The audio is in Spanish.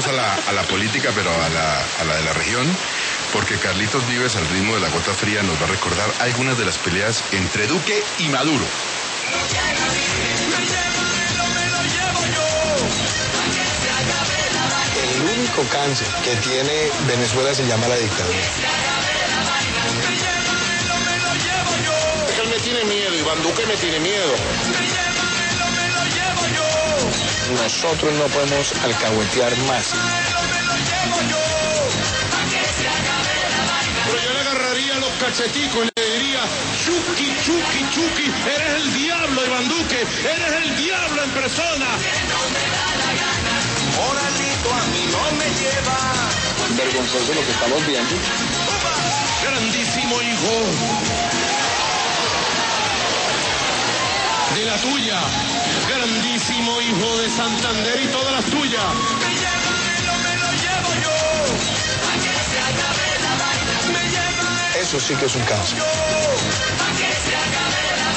Volvemos a la política, pero a la de la región, porque Carlitos Vives, al ritmo de la gota fría, nos va a recordar algunas de las peleas entre Duque y Maduro. El único cáncer que tiene Venezuela se llama la dictadura. Él me tiene miedo, Iván Duque me tiene miedo. Nosotros no podemos alcahuetear más. Pero yo le agarraría los cacheticos y le diría, Chucky, Chucky, Chucky, eres el diablo, Iván Duque, eres el diablo en persona. Moralito a mí no me lleva. Vergonzoso lo que estamos viendo. Grandísimo hijo de la tuya, grandísimo hijo de Santander y todas las tuyas. Me lo llevo yo. A que se acabe la vaina. Eso sí que es un cáncer. A que se acabe la